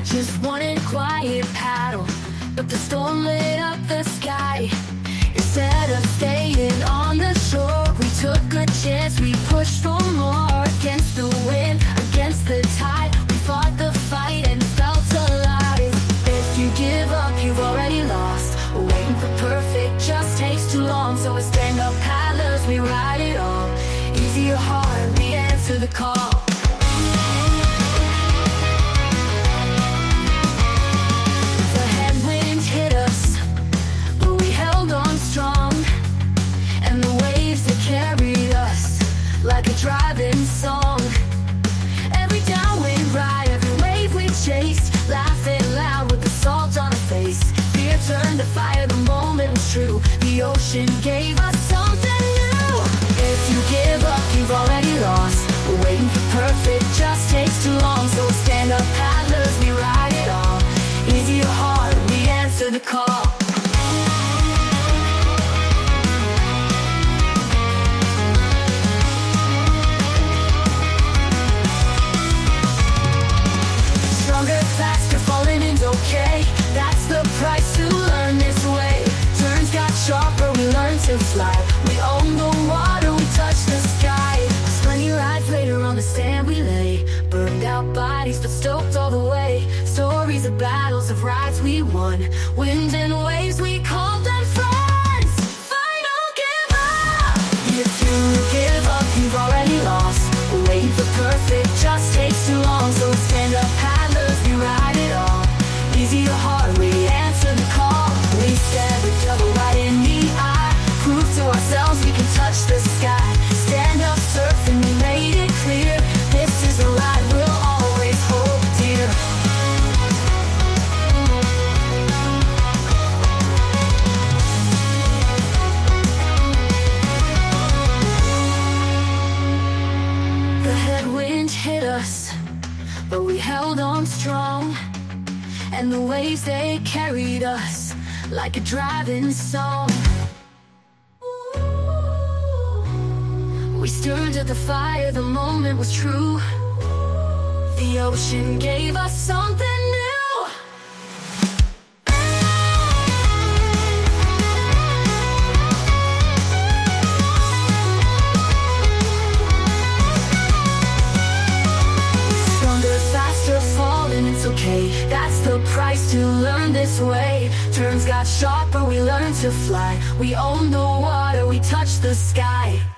Just wanted a quiet paddle, but the storm lit up the sky. Instead of staying on the shore, we took a chance, we pushed for more. Against the wind, against the tide, we fought the fight and felt alive. If you give up, you've already lost. Waiting for perfect just takes too long. So as stand-up paddlers, we ride it all. Easy or hard, we answer the call. The headwind hit us, but we held on strong. And the waves that carried us like a driving song. Every downwind ride, every wave we chased, laughing loud with the salt on our face. Fear turned to fire, the moment was true. The ocean gave us something new. If you give up, you've already lost. Waiting for perfect just takes too long. So stand up paddlers, we ride it all. Easy or hard, we answer the call. Stronger, faster, falling is okay. That's the price to learn this way. Turns got sharper, we learned to fly. We own the water, we touch the sky. Plenty rides later on the sand we lay. Burned out bodies, but stoked all the way. Stories of battles, of rides we won. Wind and waves, we called them friends. Final give up. If you give up, you've already lost. Waiting for perfect just takes too long. So stand up paddlers, we ride it all. Easy or hard, we answer the call. We stare each other right in the eye. Prove to ourselves we can touch the sky. Stand up surfing, we made it clear. This is a ride we'll always hold dear. The headwind hit us, but we held on strong. And the waves, they carried us like a driving song. We stirred at the fire, the moment was true. The ocean gave us something new. Stronger, faster, falling, it's okay. That's the price to learn this way. Turns got sharper, we learned to fly. We own the water, we touch the sky.